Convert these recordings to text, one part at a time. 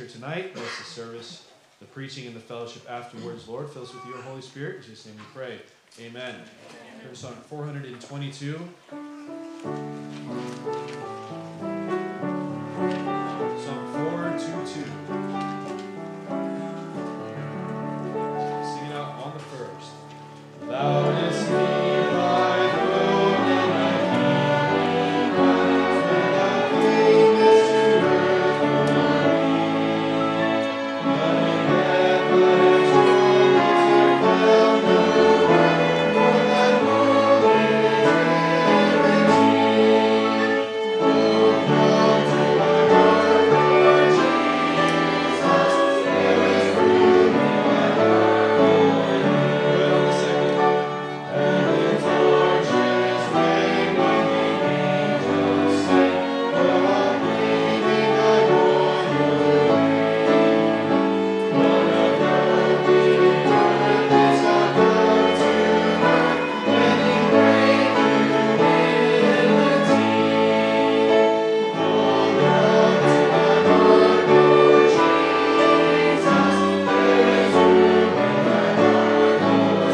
tonight. Bless the service, the preaching, and the fellowship afterwards. Lord, fill us with your Holy Spirit. In Jesus' name we pray. Amen. Here's song 422. Song 422. Sing it out on the first. Thou didst leave thy throne in thy kingdom, when thou camest to earth for me. But in Bethlehem troubles there found no room for thy holy nativity. Oh, come to my heart, Lord Jesus, there is room in my heart for thee. Put on the second. Heaven's arches ring when the angels sing, proclaiming thy royal reign. One of glory birth is our God tonight, letting great humility. Oh, come to my heart, Lord Jesus, there is room in my heart for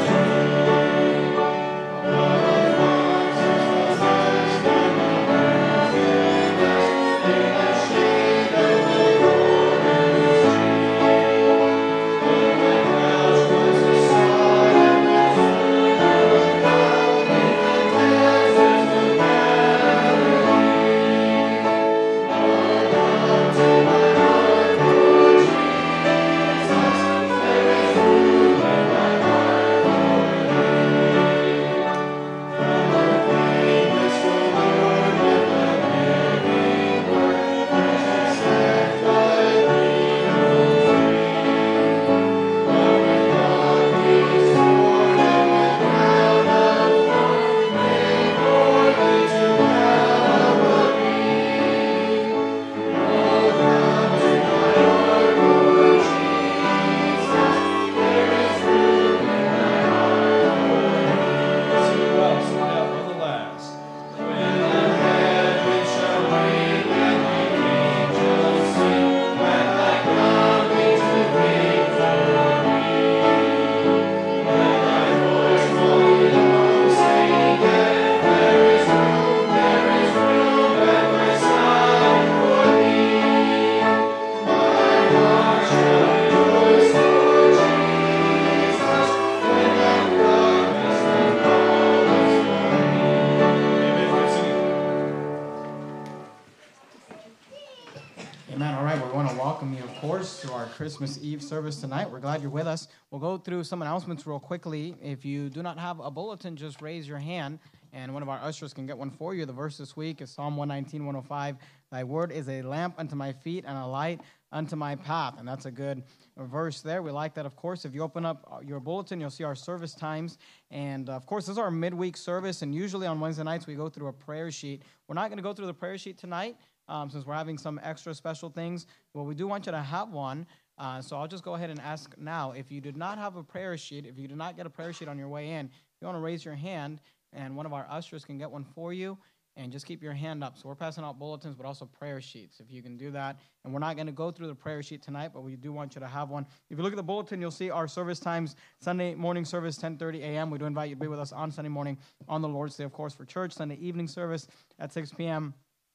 Christmas Eve service tonight. We're glad you're with us. We'll go through some announcements real quickly. If you do not have a bulletin, just raise your hand, and one of our ushers can get one for you. The verse this week is Psalm 119, 105. Thy word is a lamp unto my feet and a light unto my path. And that's a good verse there. We like that, of course. If you open up your bulletin, you'll see our service times. And, of course, this is our midweek service, and usually on Wednesday nights we go through a prayer sheet. We're not going to go through the prayer sheet tonight since we're having some extra special things. Well, we do want you to have one. So I'll just go ahead and ask now, if you did not have a prayer sheet, if you did not get a prayer sheet on your way in, you want to raise your hand, and one of our ushers can get one for you, and just keep your hand up. So we're passing out bulletins, but also prayer sheets, if you can do that. And we're not going to go through the prayer sheet tonight, but we do want you to have one. If you look at the bulletin, you'll see our service times. Sunday morning service, 10:30 a.m. We do invite you to be with us on Sunday morning on the Lord's Day, of course, for church. Sunday evening service at 6 p.m.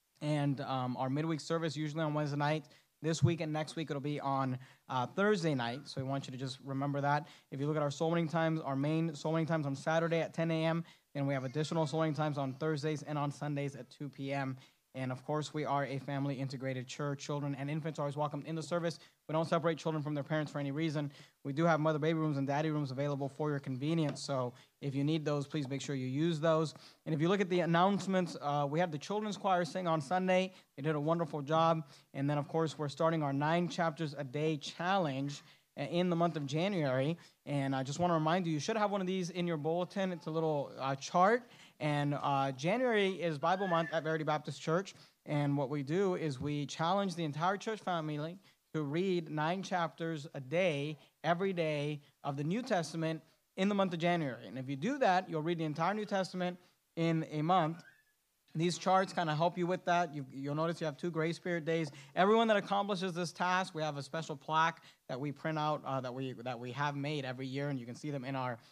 And our midweek service, usually on Wednesday night. This week and next week, it'll be on Thursday night, so we want you to just remember that. If you look at our soul winning times, our main soul winning times on Saturday at 10 a.m., and we have additional soul winning times on Thursdays and on Sundays at 2 p.m., And, of course, we are a family-integrated church. Children and infants are always welcome in the service. We don't separate children from their parents for any reason. We do have mother baby rooms and daddy rooms available for your convenience. So if you need those, please make sure you use those. And if you look at the announcements, we had the children's choir sing on Sunday. They did a wonderful job. And then, of course, we're starting our 9 chapters a day challenge in the month of January. And I just want to remind you, you should have one of these in your bulletin. It's a little chart. And January is Bible month at Verity Baptist Church. And what we do is we challenge the entire church family to read 9 chapters a day, every day of the New Testament in the month of January. And if you do that, you'll read the entire New Testament in a month. These charts kind of help you with that. You'll notice you have 2 Grace Period days. Everyone that accomplishes this task, we have a special plaque that we print out that we have made every year, and you can see them in our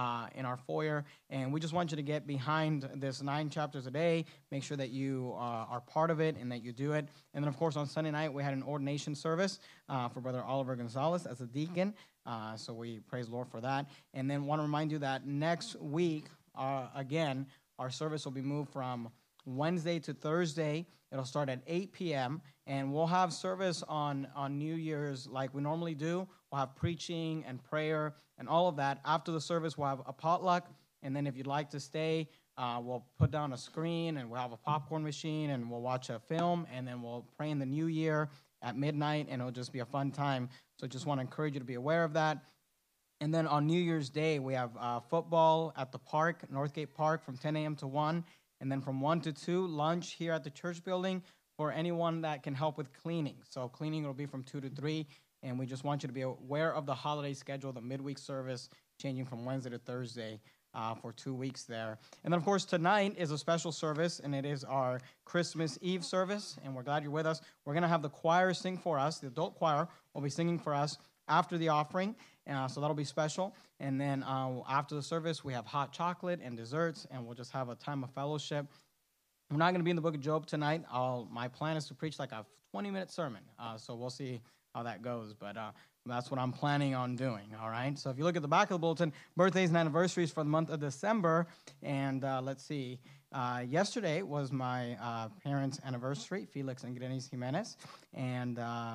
foyer. And we just want you to get behind this 9 chapters a day. Make sure that you are part of it and that you do it. And then, of course, on Sunday night we had an ordination service for Brother Oliver Gonzalez as a deacon. So we praise the Lord for that. And then want to remind you that next week, again, our service will be moved from Wednesday to Thursday. It'll start at 8 p.m. and we'll have service on New Year's like we normally do. We'll have preaching and prayer and all of that. After the service, we'll have a potluck, and then if you'd like to stay, we'll put down a screen and we'll have a popcorn machine and we'll watch a film, and then we'll pray in the new year at midnight, and it'll just be a fun time. So just want to encourage you to be aware of that. And then on New Year's Day, we have football at the park, Northgate Park, from 10 a.m. to 1. And then from 1 to 2, lunch here at the church building for anyone that can help with cleaning. So cleaning will be from 2 to 3. And we just want you to be aware of the holiday schedule, the midweek service changing from Wednesday to Thursday for 2 weeks there. And then, of course, tonight is a special service, and it is our Christmas Eve service. And we're glad you're with us. We're going to have the choir sing for us. The adult choir will be singing for us after the offering. So that'll be special. And then after the service, we have hot chocolate and desserts, and we'll just have a time of fellowship. We're not going to be in the book of Job tonight. My plan is to preach like a 20-minute sermon. So we'll see how that goes. But that's what I'm planning on doing, all right? So if you look at the back of the bulletin, birthdays and anniversaries for the month of December. And let's see. Yesterday was my parents' anniversary, Felix and Grenis Jimenez. And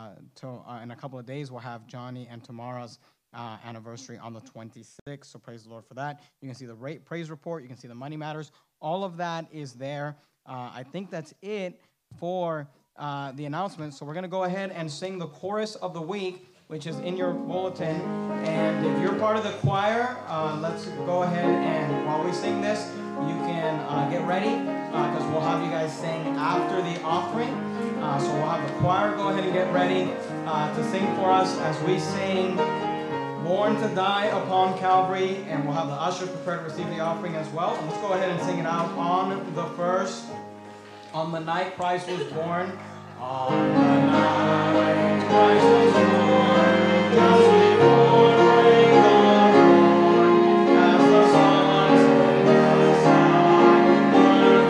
in a couple of days, we'll have Johnny and Tamara's anniversary on the 26th. So praise the Lord for that. You can see the praise report. You can see the money matters. All of that is there. I think that's it for the announcements. So we're going to go ahead and sing the chorus of the week, which is in your bulletin. And if you're part of the choir, let's go ahead and while we sing this, you can get ready because we'll have you guys sing after the offering. So we'll have the choir go ahead and get ready to sing for us as we sing Born to Die upon Calvary, and we'll have the usher prepared to receive the offering as well. And let's go ahead and sing it out on the first. On the night Christ was born. On the night Christ was born, just before break of dawn, as the sun set the sky were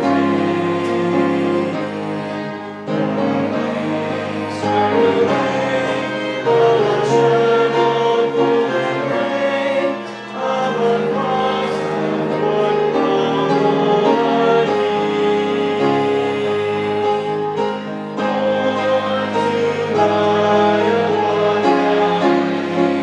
fading, the waves swept away, the shadow cool and gray of a cross that would crumble again. Born to die upon Calvary.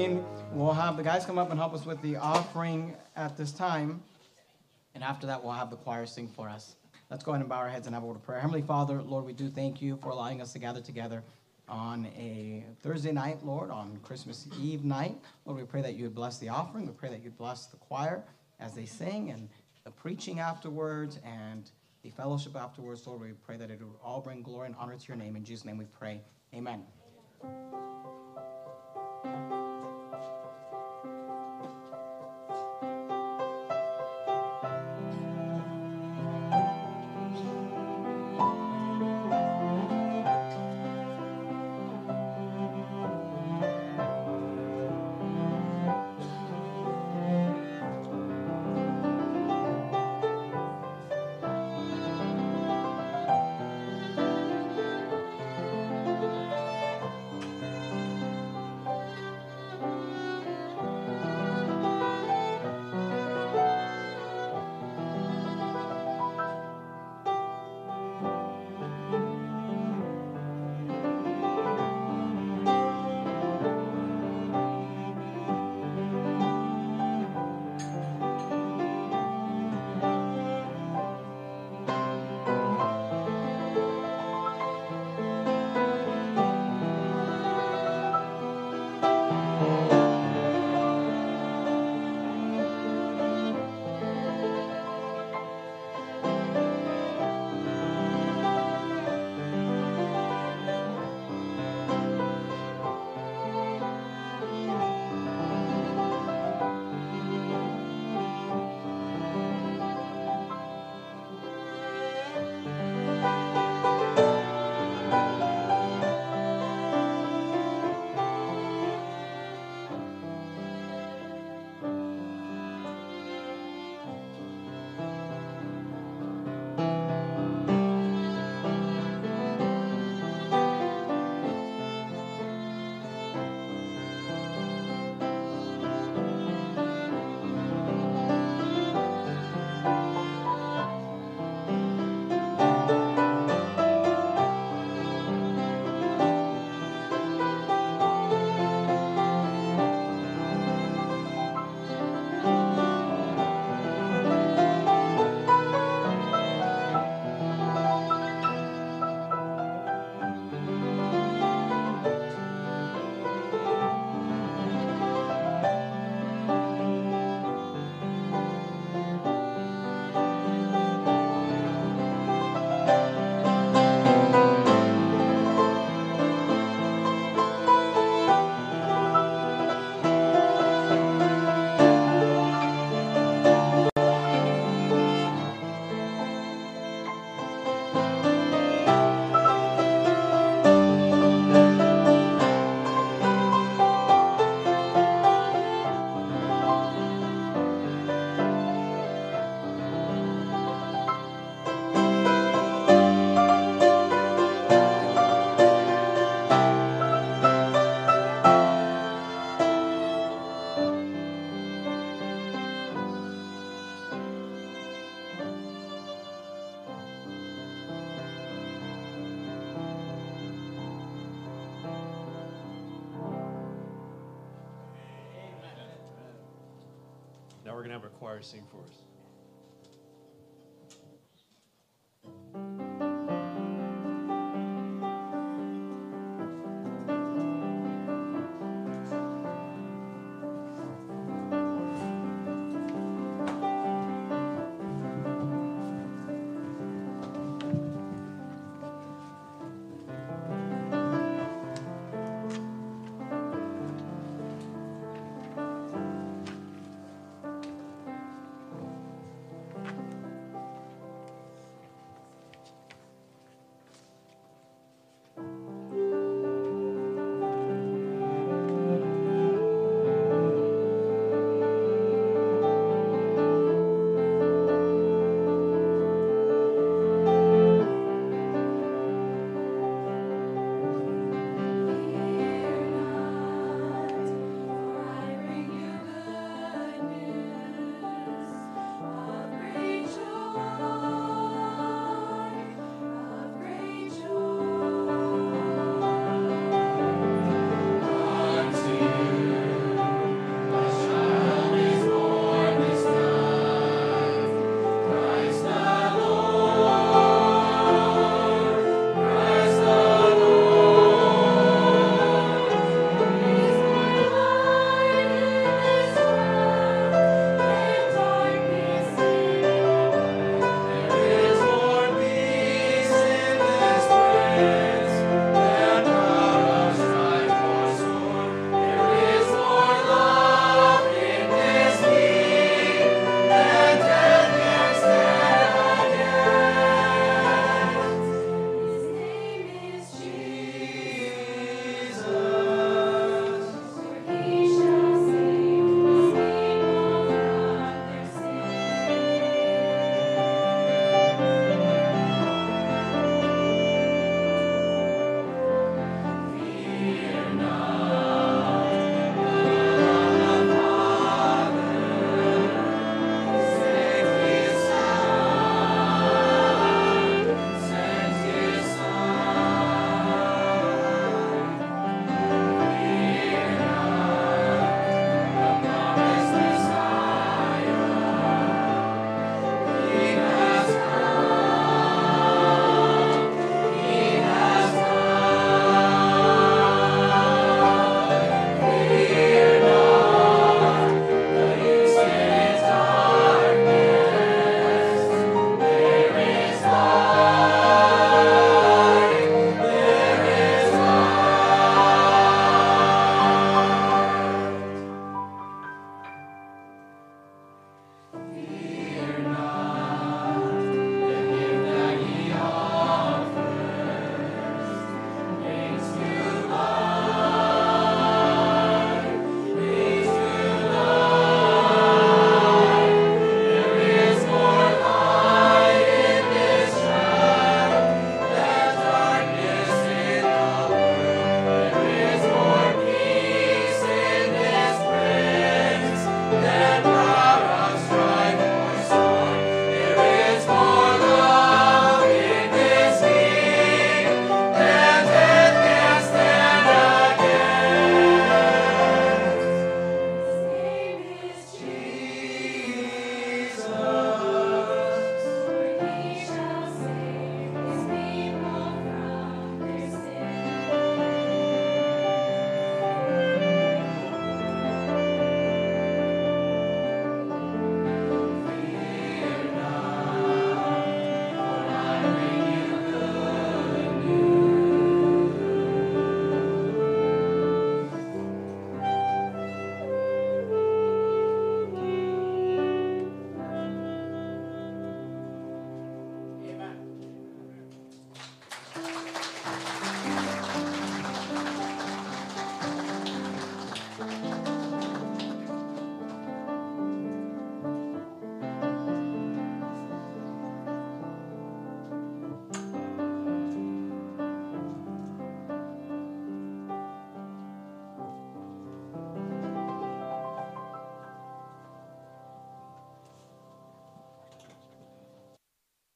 singing. We'll have the guys come up and help us with the offering at this time. And after that, we'll have the choir sing for us. Let's go ahead and bow our heads and have a word of prayer. Heavenly Father, Lord, we do thank you for allowing us to gather together on a Thursday night, Lord, on Christmas Eve night. Lord, we pray that you would bless the offering. We pray that you'd bless the choir as they sing and the preaching afterwards and the fellowship afterwards. Lord, we pray that it would all bring glory and honor to your name. In Jesus' name we pray. Amen. Now we're going to have our choir sing for us.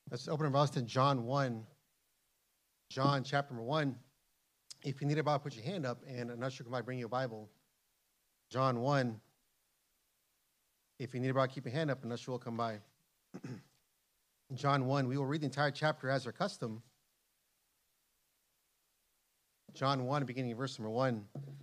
Let's open our Bibles to John 1. John chapter number 1. If you need a Bible, put your hand up, and an usher might bring you a Bible. John 1. If you need a Bible, keep your hand up, and an usher will come by. John 1. We will read the entire chapter as our custom. John 1, beginning of verse number 1.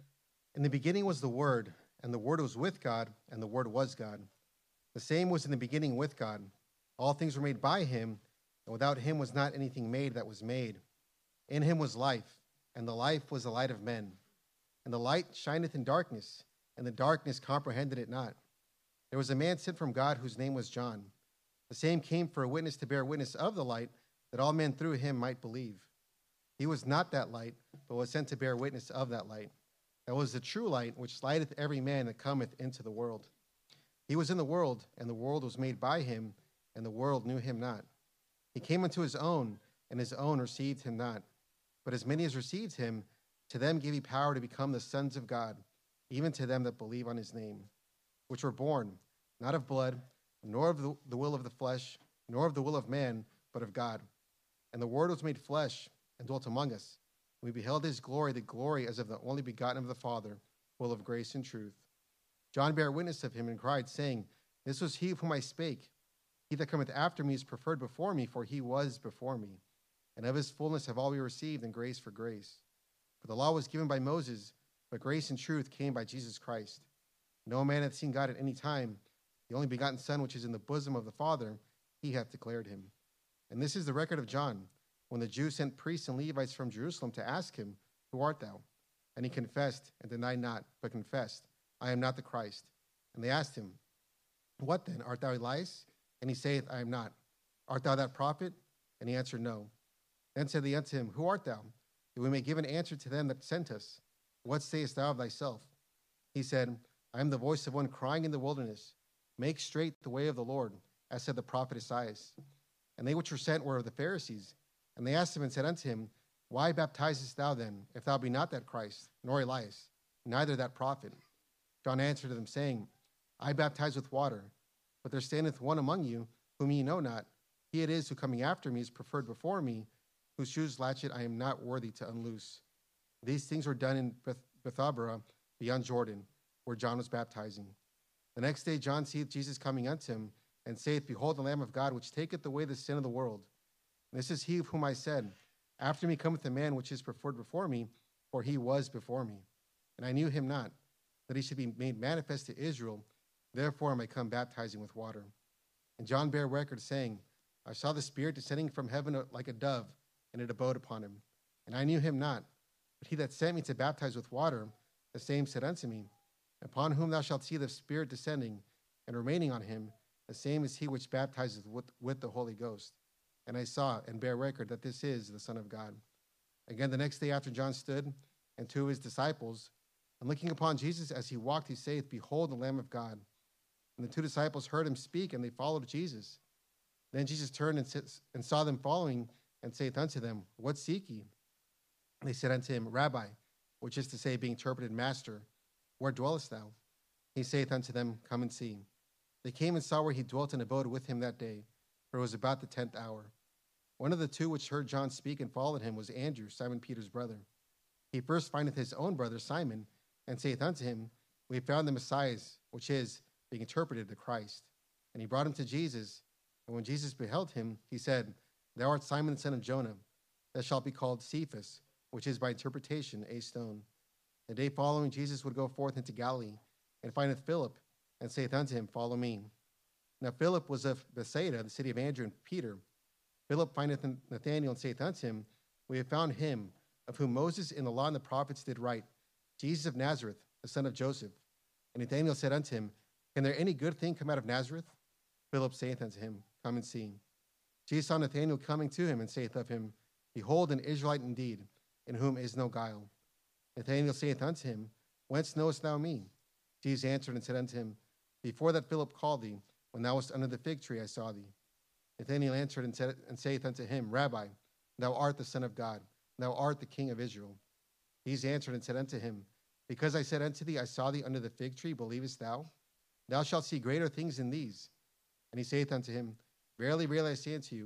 In the beginning was the Word, and the Word was with God, and the Word was God. The same was in the beginning with God. All things were made by him, and without him was not anything made that was made. In him was life, and the life was the light of men. And the light shineth in darkness, and the darkness comprehended it not. There was a man sent from God whose name was John. The same came for a witness to bear witness of the light, that all men through him might believe. He was not that light, but was sent to bear witness of that light. That was the true light, which lighteth every man that cometh into the world. He was in the world, and the world was made by him, and the world knew him not. He came unto his own, and his own received him not. But as many as received him, to them gave he power to become the sons of God, even to them that believe on his name, which were born, not of blood, nor of the will of the flesh, nor of the will of man, but of God. And the Word was made flesh, and dwelt among us. We beheld his glory, the glory as of the only begotten of the Father, full of grace and truth. John bare witness of him, and cried, saying, This was he of whom I spake. He that cometh after me is preferred before me, for he was before me. And of his fullness have all we received, and grace for grace. For the law was given by Moses, but grace and truth came by Jesus Christ. No man hath seen God at any time. The only begotten Son, which is in the bosom of the Father, he hath declared him. And this is the record of John, when the Jews sent priests and Levites from Jerusalem to ask him, Who art thou? And he confessed, and denied not, but confessed, I am not the Christ. And they asked him, What then? Art thou Elias? And he saith, I am not. Art thou that prophet? And he answered, No. Then said they unto him, Who art thou? That we may give an answer to them that sent us. What sayest thou of thyself? He said, I am the voice of one crying in the wilderness, Make straight the way of the Lord, as said the prophet Esaias. And they which were sent were of the Pharisees. And they asked him and said unto him, Why baptizest thou then, if thou be not that Christ, nor Elias, neither that prophet? John answered them, saying, I baptize with water, but there standeth one among you, whom ye know not. He it is who coming after me is preferred before me, whose shoes latchet I am not worthy to unloose. These things were done in Bethabara, beyond Jordan, where John was baptizing. The next day John seeth Jesus coming unto him, and saith, Behold the Lamb of God, which taketh away the sin of the world. And this is he of whom I said, After me cometh a man which is preferred before me, for he was before me. And I knew him not, that he should be made manifest to Israel. Therefore am I come baptizing with water. And John bare record, saying, I saw the Spirit descending from heaven like a dove, and it abode upon him. And I knew him not. But he that sent me to baptize with water, the same said unto me, Upon whom thou shalt see the Spirit descending and remaining on him, the same is he which baptizeth with the Holy Ghost. And I saw and bear record that this is the Son of God. Again, the next day after John stood, and two of his disciples, and looking upon Jesus as he walked, he saith, Behold the Lamb of God. And the two disciples heard him speak, and they followed Jesus. Then Jesus turned and saw them following, and saith unto them, What seek ye? And they said unto him, Rabbi, which is to say, being interpreted, Master, where dwellest thou? He saith unto them, Come and see. They came and saw where he dwelt, and abode with him that day, for it was about the 10th hour. One of the two which heard John speak and followed him was Andrew, Simon Peter's brother. He first findeth his own brother Simon, and saith unto him, We have found the Messiah, which is, being interpreted, the Christ. And he brought him to Jesus. And when Jesus beheld him, he said, Thou art Simon the son of Jonah. Thou shalt be called Cephas, which is by interpretation a stone. The day following, Jesus would go forth into Galilee, and findeth Philip, and saith unto him, Follow me. Now Philip was of Bethsaida, the city of Andrew and Peter. Philip findeth Nathanael, and saith unto him, We have found him, of whom Moses in the law and the prophets did write, Jesus of Nazareth, the son of Joseph. And Nathanael said unto him, Can there any good thing come out of Nazareth? Philip saith unto him, Come and see. Jesus saw Nathanael coming to him, and saith of him, Behold, an Israelite indeed, in whom is no guile. Nathanael saith unto him, Whence knowest thou me? Jesus answered and said unto him, Before that Philip called thee, when thou wast under the fig tree, I saw thee. Nathanael answered and saith unto him, Rabbi, thou art the Son of God, thou art the King of Israel. Jesus answered and said unto him, Because I said unto thee, I saw thee under the fig tree, believest thou? Thou shalt see greater things than these. And he saith unto him, Verily, verily, I say unto you,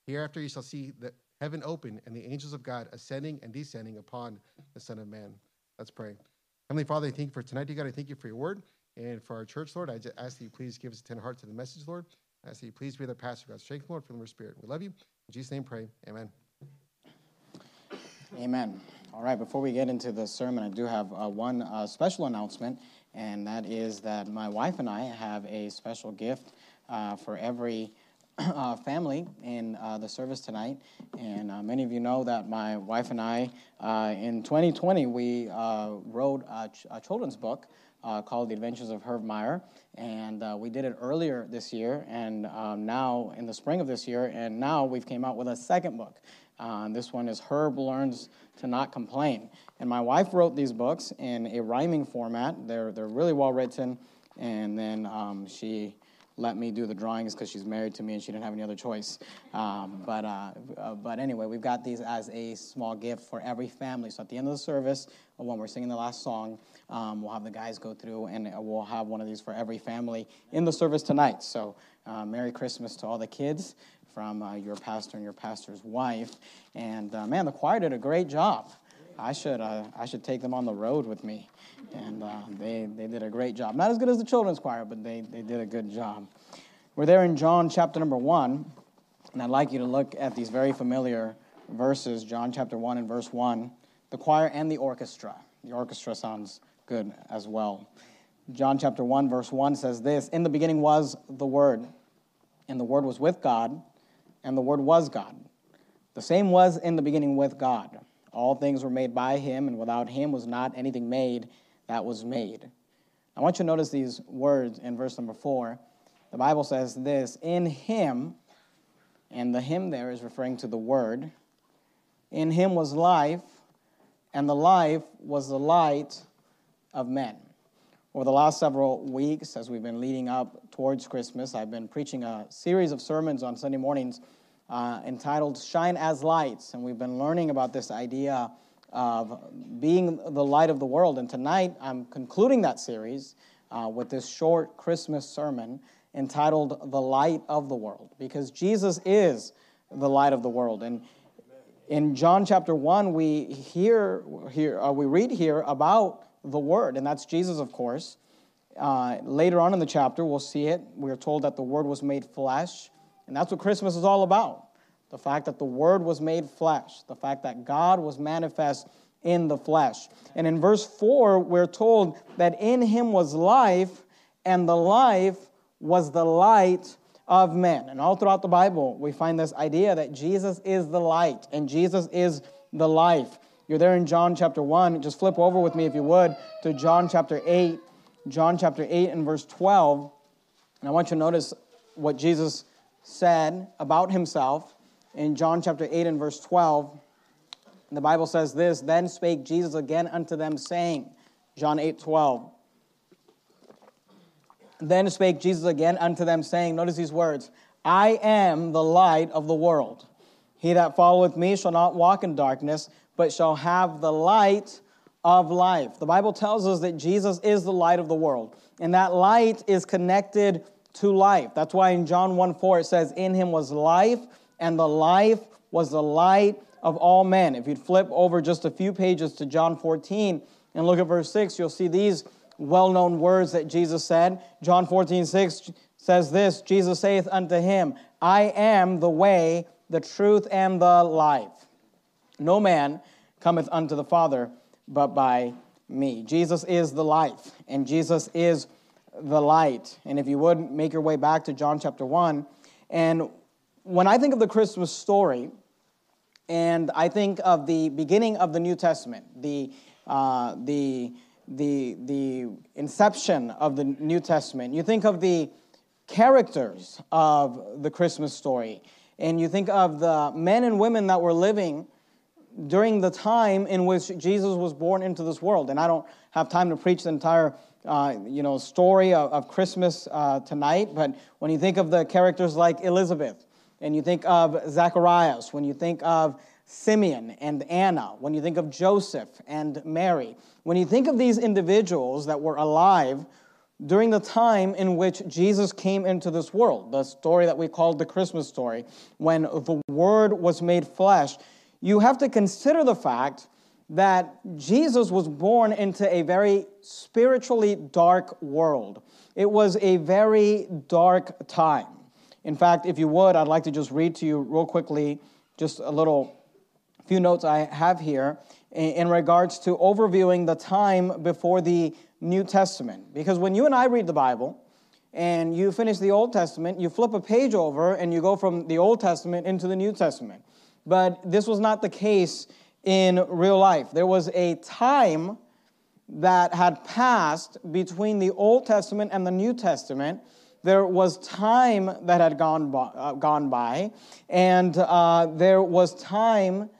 Hereafter you shall see the heaven open and the angels of God ascending and descending upon the Son of Man. Let's pray. Heavenly Father, I thank you for tonight, dear God. I thank you for your word and for our church, Lord. I just ask that you please give us a tender heart to the message, Lord. I ask that you please be the pastor, God. Strength, Lord, from the Spirit. We love you. In Jesus' name pray. Amen. Amen. All right, before we get into the sermon, I do have one special announcement, and that is that my wife and I have a special gift for every family in the service tonight. And many of you know that my wife and I, in 2020, we wrote a children's book called The Adventures of Herb Meyer, and we did it earlier this year, and now in the spring of this year, and now we've came out with a second book. This one is Herb Learns to Not Complain. And my wife wrote these books in a rhyming format. They're really well written, and then she let me do the drawings because she's married to me and she didn't have any other choice. But anyway, we've got these as a small gift for every family. So at the end of the service, when we're singing the last song, we'll have the guys go through and we'll have one of these for every family in the service tonight. So Merry Christmas to all the kids from your pastor and your pastor's wife. And man, the choir did a great job. I should take them on the road with me. And they did a great job. Not as good as the children's choir, but they did a good job. We're there in John chapter number 1, and I'd like you to look at these very familiar verses, John chapter 1 and verse 1, the choir and the orchestra. The orchestra sounds good as well. John chapter 1, verse 1 says this, "In the beginning was the Word, and the Word was with God, and the Word was God. The same was in the beginning with God. All things were made by him, and without him was not anything made that was made." I want you to notice these words in verse number 4. The Bible says this, "In him," and the him there is referring to the Word, "in him was life, and the life was the light of men." Over the last several weeks, as we've been leading up towards Christmas, I've been preaching a series of sermons on Sunday mornings entitled Shine as Lights, and we've been learning about this idea of being the light of the world. And tonight, I'm concluding that series with this short Christmas sermon entitled The Light of the World, because Jesus is the light of the world. And in John chapter 1, we read here about the Word, and that's Jesus, of course. Later on in the chapter, we'll see it. We're told that the Word was made flesh, and that's what Christmas is all about. The fact that the Word was made flesh, the fact that God was manifest in the flesh. And in verse 4, we're told that in him was life, and the life was the light of men. And all throughout the Bible, we find this idea that Jesus is the light, and Jesus is the life. You're there in John chapter 1. Just flip over with me, if you would, to John chapter 8. John chapter 8 and verse 12. And I want you to notice what Jesus said about himself in John chapter 8 and verse 12. The Bible says this, "Then spake Jesus again unto them, saying," John 8:12. "Then spake Jesus again unto them, saying," notice these words, "I am the light of the world. He that followeth me shall not walk in darkness, but shall have the light of life." The Bible tells us that Jesus is the light of the world, and that light is connected to life. That's why in John 1:4 it says, "In him was life, and the life was the light of all men." If you'd flip over just a few pages to John 14 and look at verse 6, you'll see these well-known words that Jesus said. John 14:6 says this, "Jesus saith unto him, I am the way, the truth, and the life. No man cometh unto the Father but by me." Jesus is the life, and Jesus is the light. And if you would, make your way back to John chapter 1. And when I think of the Christmas story, and I think of the beginning of the New Testament, the inception of the New Testament, you think of the characters of the Christmas story, and you think of the men and women that were living during the time in which Jesus was born into this world. And I don't have time to preach the entire story of Christmas tonight, but when you think of the characters like Elizabeth, and you think of Zacharias, when you think of Simeon and Anna, when you think of Joseph and Mary, when you think of these individuals that were alive during the time in which Jesus came into this world, the story that we called the Christmas story, when the Word was made flesh, you have to consider the fact that Jesus was born into a very spiritually dark world. It was a very dark time. In fact, if you would, I'd like to just read to you real quickly just a few notes I have here in regards to overviewing the time before the New Testament. Because when you and I read the Bible and you finish the Old Testament, you flip a page over and you go from the Old Testament into the New Testament. But this was not the case in real life. There was a time that had passed between the Old Testament and the New Testament. There was time that had gone by, and there was time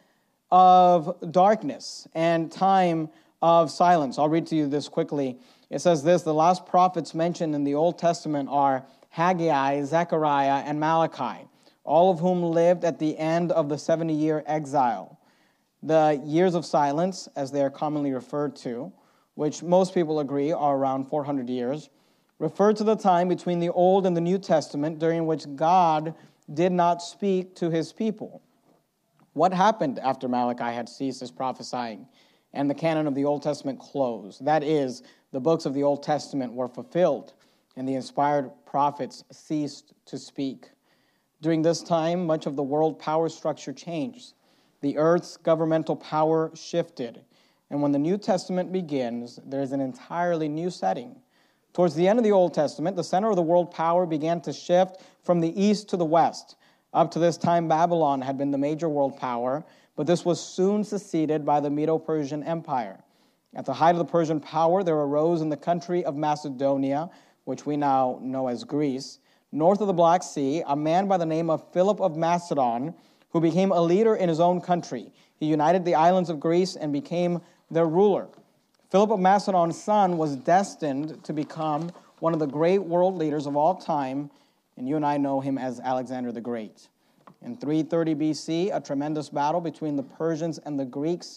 of darkness and time of silence. I'll read to you this quickly. It says this: the last prophets mentioned in the Old Testament are Haggai, Zechariah, and Malachi, all of whom lived at the end of the 70-year exile. The years of silence, as they are commonly referred to, which most people agree are around 400 years, refer to the time between the Old and the New Testament during which God did not speak to his people. What happened after Malachi had ceased his prophesying and the canon of the Old Testament closed? That is, the books of the Old Testament were fulfilled and the inspired prophets ceased to speak. During this time, much of the world power structure changed. The earth's governmental power shifted. And when the New Testament begins, there is an entirely new setting. Towards the end of the Old Testament, the center of the world power began to shift from the east to the west. Up to this time, Babylon had been the major world power, but this was soon succeeded by the Medo-Persian Empire. At the height of the Persian power, there arose in the country of Macedonia, which we now know as Greece, north of the Black Sea, a man by the name of Philip of Macedon, who became a leader in his own country. He united the islands of Greece and became their ruler. Philip of Macedon's son was destined to become one of the great world leaders of all time, and you and I know him as Alexander the Great. In 330 BC, a tremendous battle between the Persians and the Greeks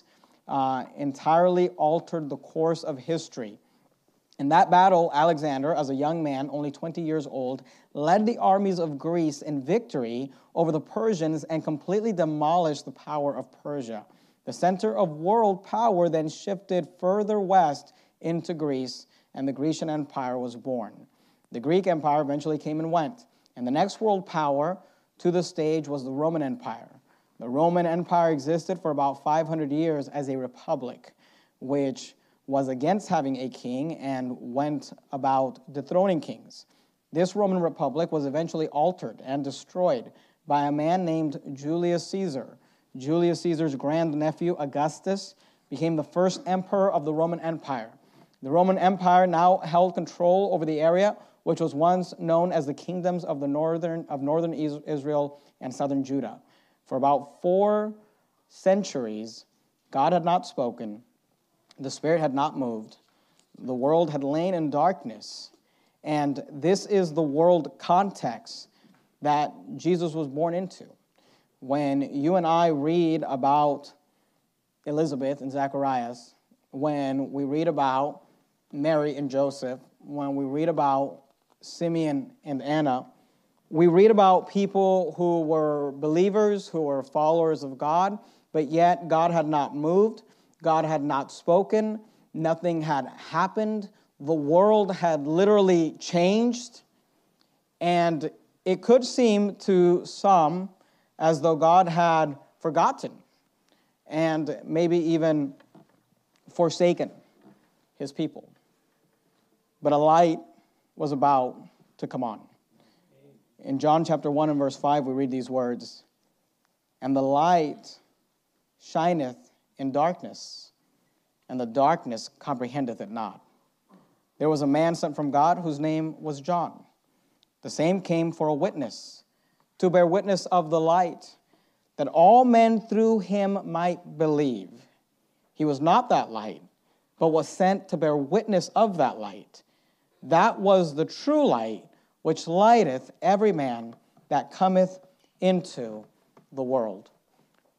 entirely altered the course of history. In that battle, Alexander, as a young man, only 20 years old, led the armies of Greece in victory over the Persians and completely demolished the power of Persia. The center of world power then shifted further west into Greece, and the Grecian Empire was born. The Greek Empire eventually came and went, and the next world power to the stage was the Roman Empire. The Roman Empire existed for about 500 years as a republic, which was against having a king and went about dethroning kings. This Roman Republic was eventually altered and destroyed by a man named Julius Caesar. Julius Caesar's grandnephew, Augustus, became the first emperor of the Roman Empire. The Roman Empire now held control over the area, which was once known as the kingdoms of northern Israel and southern Judah. For about 4 centuries, God had not spoken, the Spirit had not moved, the world had lain in darkness, and this is the world context that Jesus was born into. When you and I read about Elizabeth and Zacharias, when we read about Mary and Joseph, when we read about Simeon and Anna, we read about people who were believers, who were followers of God, but yet God had not moved, God had not spoken, nothing had happened, the world had literally changed, and it could seem to some as though God had forgotten and maybe even forsaken his people. But a light was about to come on. In John chapter 1 and verse 5, we read these words, "And the light shineth in darkness, and the darkness comprehendeth it not. There was a man sent from God whose name was John. The same came for a witness, to bear witness of the light, that all men through him might believe. He was not that light, but was sent to bear witness of that light. That was the true light, which lighteth every man that cometh into the world."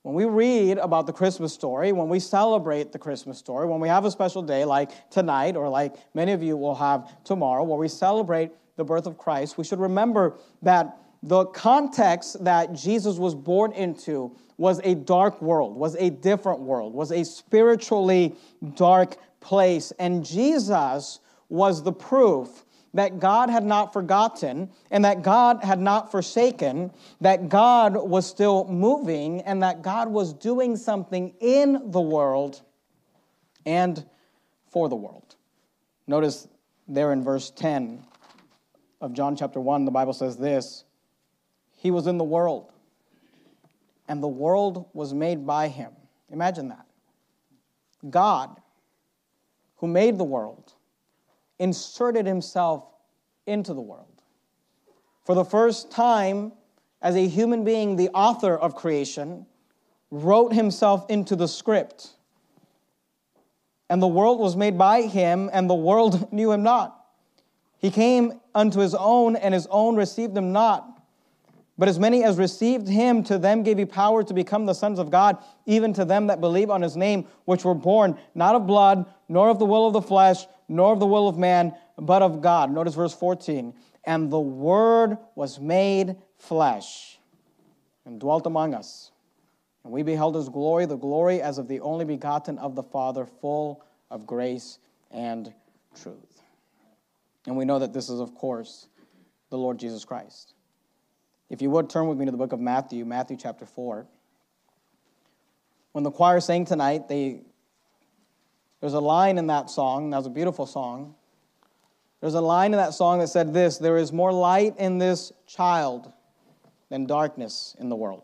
When we read about the Christmas story, when we celebrate the Christmas story, when we have a special day like tonight or like many of you will have tomorrow, where we celebrate the birth of Christ, we should remember that the context that Jesus was born into was a dark world, was a different world, was a spiritually dark place. And Jesus was the proof that God had not forgotten and that God had not forsaken, that God was still moving and that God was doing something in the world and for the world. Notice there in verse 10 of John chapter 1, the Bible says this, He was in the world, and the world was made by Him. Imagine that. God, who made the world, inserted Himself into the world. For the first time, as a human being, the author of creation wrote Himself into the script. And the world was made by Him, and the world knew Him not. He came unto His own, and His own received Him not. But as many as received Him, to them gave He power to become the sons of God, even to them that believe on His name, which were born not of blood, nor of the will of the flesh, nor of the will of man, but of God. Notice verse 14. And the Word was made flesh and dwelt among us. And we beheld His glory, the glory as of the only begotten of the Father, full of grace and truth. And we know that this is, of course, the Lord Jesus Christ. If you would, turn with me to the book of Matthew, Matthew chapter 4. When the choir sang tonight, there's a line in that song, that was a beautiful song. There's a line in that song that said this, there is more light in this child than darkness in the world.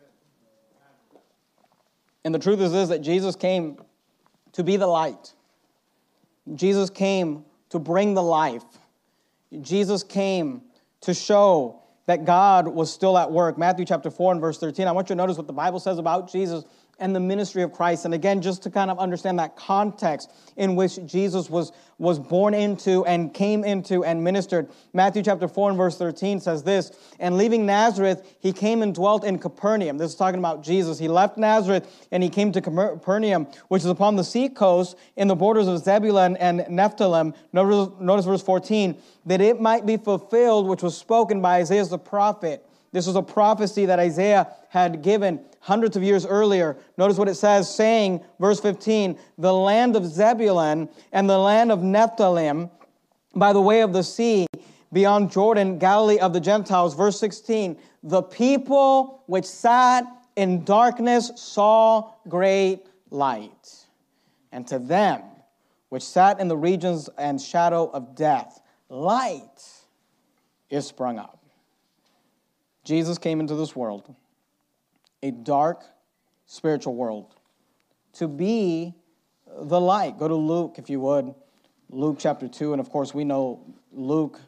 And the truth is this, that Jesus came to be the light. Jesus came to bring the life. Jesus came to show that God was still at work. Matthew chapter 4 and verse 13. I want you to notice what the Bible says about Jesus and the ministry of Christ. And again, just to kind of understand that context in which Jesus was born into and came into and ministered. Matthew chapter 4 and verse 13 says this, and leaving Nazareth, He came and dwelt in Capernaum. This is talking about Jesus. He left Nazareth and He came to Capernaum, which is upon the sea coast in the borders of Zebulun and Nephthalim. Notice verse 14, that it might be fulfilled, which was spoken by Isaiah the prophet. This was a prophecy that Isaiah had given hundreds of years earlier. Notice what it says, saying, verse 15, the land of Zebulun and the land of Nephthalim by the way of the sea, beyond Jordan, Galilee of the Gentiles. Verse 16, the people which sat in darkness saw great light. And to them which sat in the regions and shadow of death, light is sprung up. Jesus came into this world, a dark spiritual world, to be the light. Go to Luke, if you would. Luke chapter 2, and of course we know Luke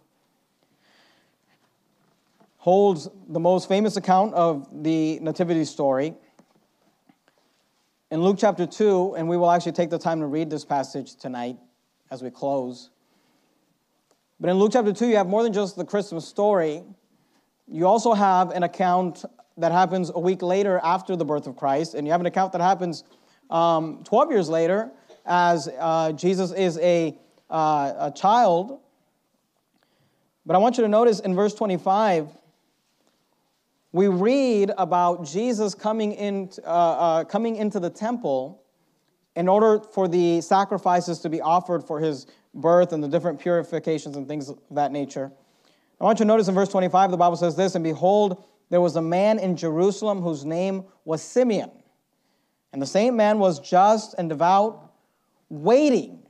holds the most famous account of the nativity story. In Luke chapter 2, and we will actually take the time to read this passage tonight as we close. But in Luke chapter 2, you have more than just the Christmas story. You also have an account that happens a week later after the birth of Christ, and you have an account that happens 12 years later as Jesus is a child. But I want you to notice in verse 25, we read about Jesus coming into the temple in order for the sacrifices to be offered for His birth and the different purifications and things of that nature. I want you to notice in verse 25, the Bible says this, and behold, there was a man in Jerusalem whose name was Simeon. And the same man was just and devout, waiting.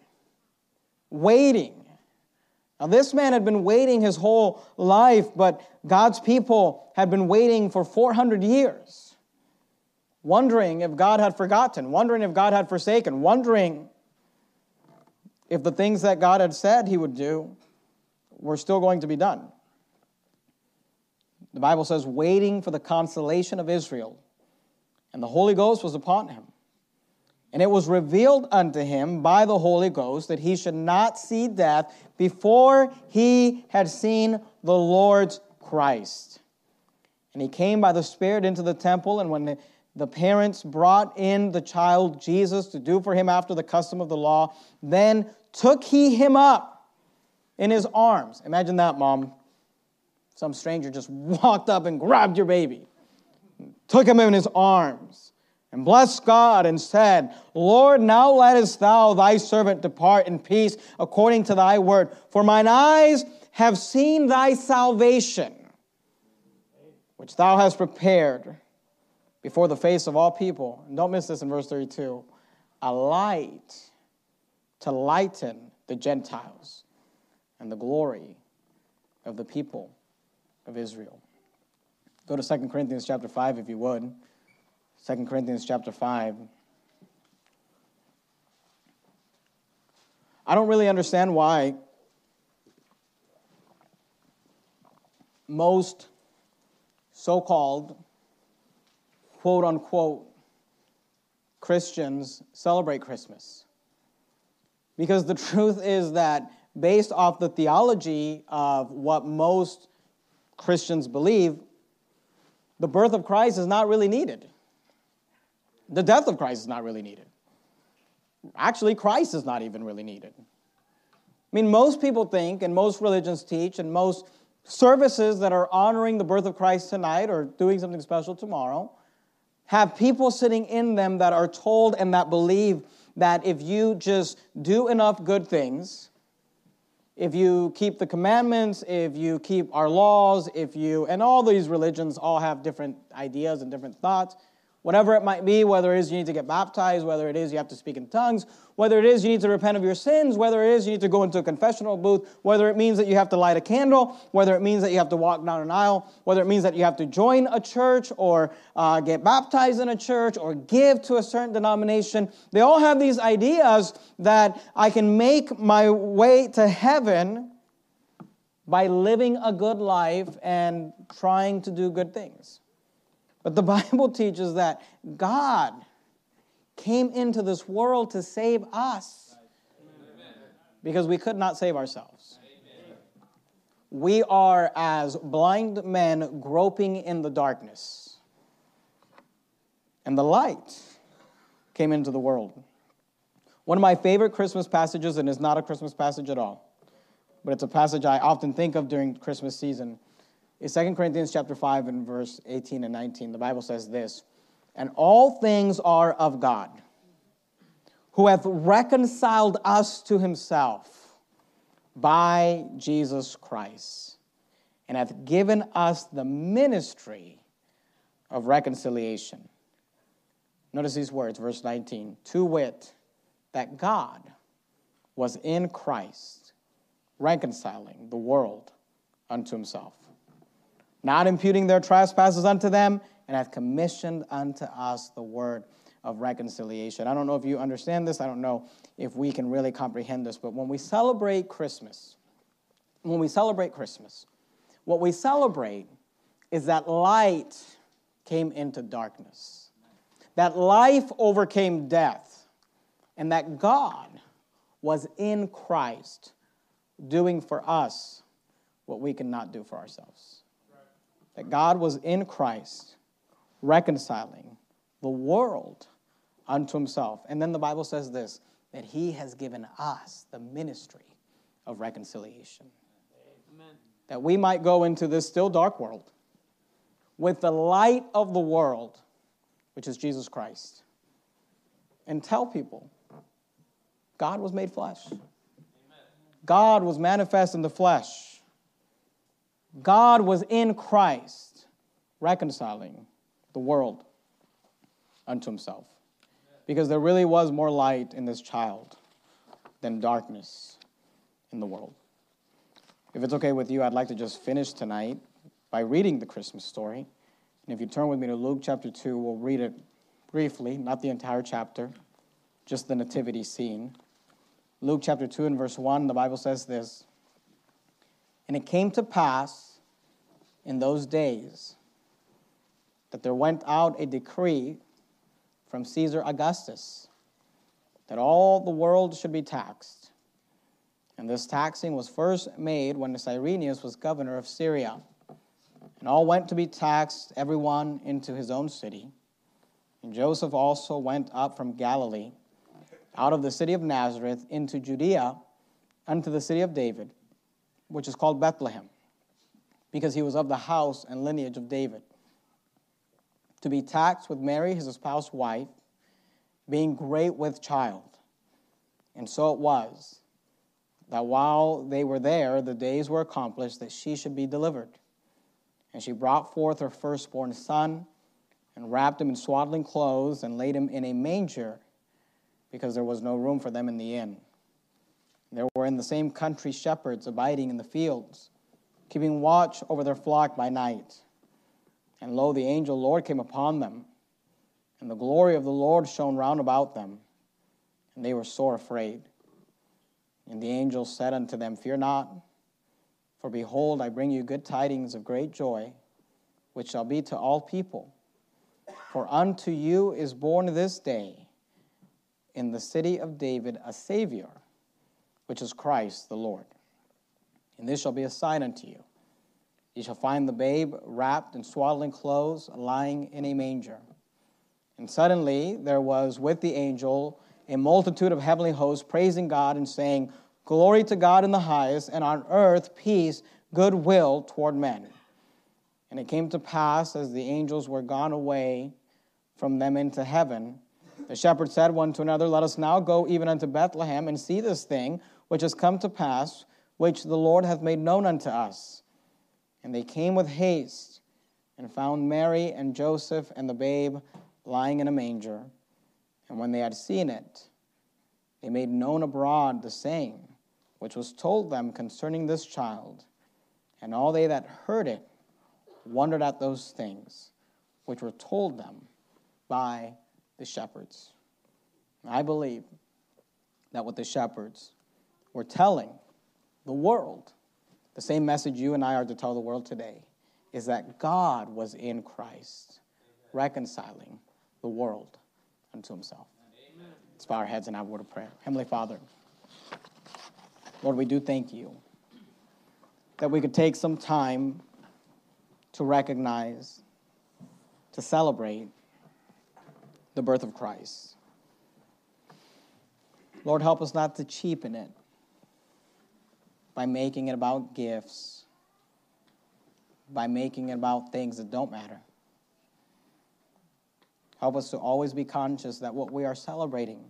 Now this man had been waiting his whole life, but God's people had been waiting for 400 years, wondering if God had forgotten, wondering if God had forsaken, wondering if the things that God had said He would do were still going to be done. The Bible says, waiting for the consolation of Israel. And the Holy Ghost was upon him. And it was revealed unto him by the Holy Ghost that he should not see death before he had seen the Lord's Christ. And he came by the Spirit into the temple, and when the parents brought in the child Jesus to do for him after the custom of the law. Then took he him up in his arms. Imagine that, Mom. Some stranger just walked up and grabbed your baby, took him in his arms, and blessed God and said, Lord, now lettest thou thy servant depart in peace according to thy word. For mine eyes have seen thy salvation, which thou hast prepared before the face of all people. And don't miss this in verse 32. A light to lighten the Gentiles and the glory of the people of Israel. Go to 2 Corinthians chapter 5 if you would. 2 Corinthians chapter 5. I don't really understand why most so-called, quote-unquote, Christians celebrate Christmas. Because the truth is that based off the theology of what most Christians believe, the birth of Christ is not really needed. The death of Christ is not really needed. Actually, Christ is not even really needed. I mean, most people think, and most religions teach, and most services that are honoring the birth of Christ tonight or doing something special tomorrow have people sitting in them that are told and that believe that if you just do enough good things, if you keep the commandments, if you keep our laws, and all these religions all have different ideas and different thoughts, whatever it might be, whether it is you need to get baptized, whether it is you have to speak in tongues, whether it is you need to repent of your sins, whether it is you need to go into a confessional booth, whether it means that you have to light a candle, whether it means that you have to walk down an aisle, whether it means that you have to join a church or get baptized in a church or give to a certain denomination. They all have these ideas that I can make my way to heaven by living a good life and trying to do good things. But the Bible teaches that God came into this world to save us because we could not save ourselves. We are as blind men groping in the darkness. And the light came into the world. One of my favorite Christmas passages, and it's not a Christmas passage at all, but it's a passage I often think of during Christmas season, is 2 Corinthians chapter 5 and verse 18 and 19. The Bible says this, and all things are of God, who hath reconciled us to himself by Jesus Christ, and hath given us the ministry of reconciliation. Notice these words, verse 19, to wit, that God was in Christ, reconciling the world unto himself, not imputing their trespasses unto them, and hath commissioned unto us the word of reconciliation. I don't know if you understand this. I don't know if we can really comprehend this, but when we celebrate Christmas, what we celebrate is that light came into darkness, that life overcame death, and that God was in Christ doing for us what we cannot do for ourselves. That God was in Christ reconciling the world unto himself. And then the Bible says this, that he has given us the ministry of reconciliation. Amen. That we might go into this still dark world with the light of the world, which is Jesus Christ, and tell people God was made flesh. Amen. God was manifest in the flesh. God was in Christ, reconciling the world unto himself. Because there really was more light in this child than darkness in the world. If it's okay with you, I'd like to just finish tonight by reading the Christmas story. And if you turn with me to Luke chapter 2, we'll read it briefly, not the entire chapter, just the nativity scene. Luke chapter 2 and verse 1, the Bible says this, and it came to pass in those days that there went out a decree from Caesar Augustus that all the world should be taxed. And this taxing was first made when Cyrenius was governor of Syria. And all went to be taxed, everyone into his own city. And Joseph also went up from Galilee, out of the city of Nazareth, into Judea, unto the city of David, which is called Bethlehem, because he was of the house and lineage of David, to be taxed with Mary, his espoused wife, being great with child. And so it was, that while they were there, the days were accomplished that she should be delivered. And she brought forth her firstborn son, and wrapped him in swaddling clothes, and laid him in a manger, because there was no room for them in the inn. There were in the same country shepherds abiding in the fields, keeping watch over their flock by night. And lo, the angel Lord came upon them, and the glory of the Lord shone round about them, and they were sore afraid. And the angel said unto them, Fear not, for behold, I bring you good tidings of great joy, which shall be to all people. For unto you is born this day in the city of David a Savior, which is Christ the Lord. And this shall be a sign unto you. You shall find the babe wrapped in swaddling clothes, lying in a manger. And suddenly there was with the angel a multitude of heavenly hosts, praising God and saying, Glory to God in the highest, and on earth peace, goodwill toward men. And it came to pass, as the angels were gone away from them into heaven, the shepherds said one to another, Let us now go even unto Bethlehem, and see this thing which has come to pass, which the Lord hath made known unto us. And they came with haste, and found Mary and Joseph and the babe lying in a manger. And when they had seen it, they made known abroad the saying which was told them concerning this child. And all they that heard it wondered at those things which were told them by the shepherds. I believe that what the shepherds were telling the world, the same message you and I are to tell the world today, is that God was in Christ, reconciling the world unto himself. Amen. Let's bow our heads and have a word of prayer. Heavenly Father, Lord, we do thank you that we could take some time to recognize, to celebrate the birth of Christ. Lord, help us not to cheapen it by making it about gifts, by making it about things that don't matter. Help us to always be conscious that what we are celebrating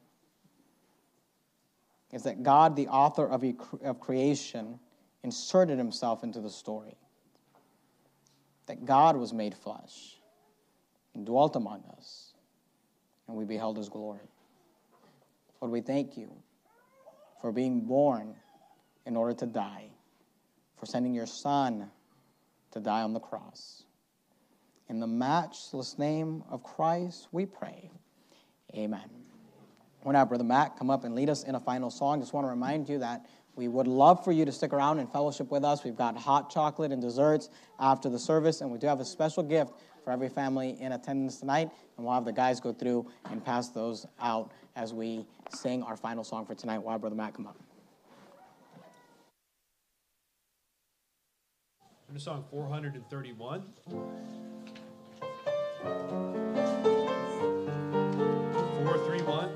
is that God, the author of creation, inserted himself into the story. That God was made flesh and dwelt among us, and we beheld his glory. Lord, we thank you for being born in order to die, for sending your Son to die on the cross. In the matchless name of Christ, we pray. Amen. We're now, Brother Matt, come up and lead us in a final song. Just want to remind you that we would love for you to stick around and fellowship with us. We've got hot chocolate and desserts after the service, and we do have a special gift for every family in attendance tonight, and we'll have the guys go through and pass those out as we sing our final song for tonight. We'll have Brother Matt come up. In song 431. 431.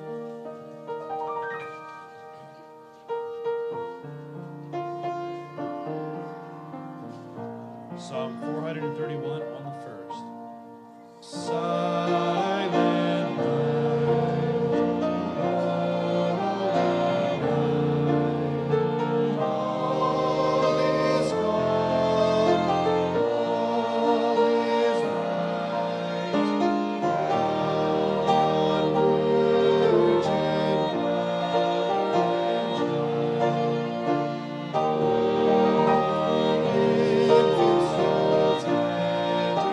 Psalm 431 on the first. Silent night, all is gone, all is right. Down on virgin bride and child.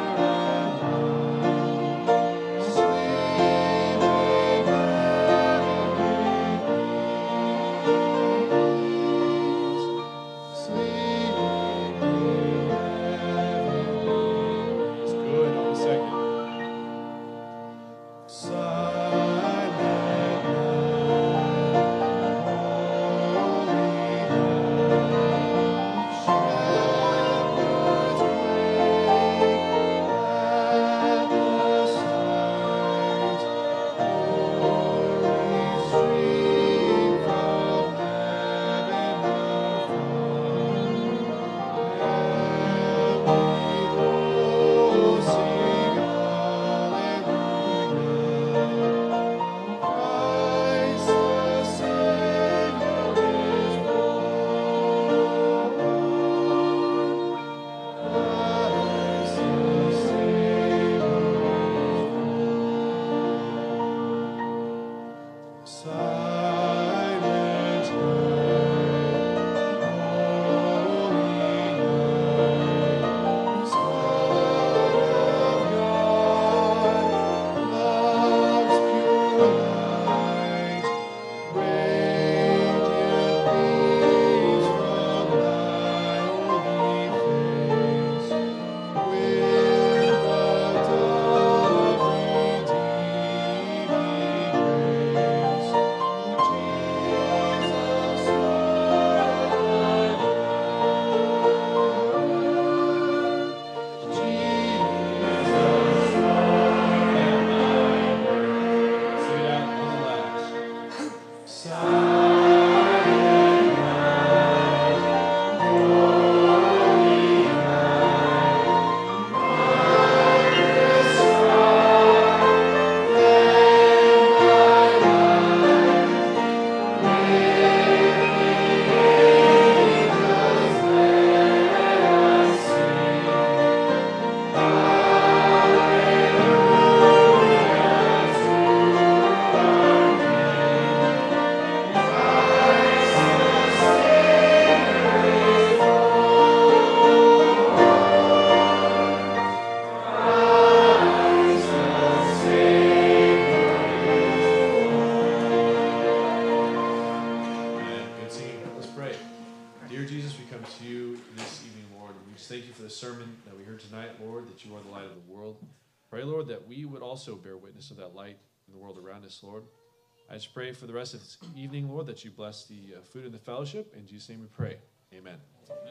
come to you this evening, Lord. And we just thank you for the sermon that we heard tonight, Lord, that you are the light of the world. Pray, Lord, that we would also bear witness of that light in the world around us, Lord. I just pray for the rest of this evening, Lord, that you bless the food and the fellowship. In Jesus' name we pray. Amen.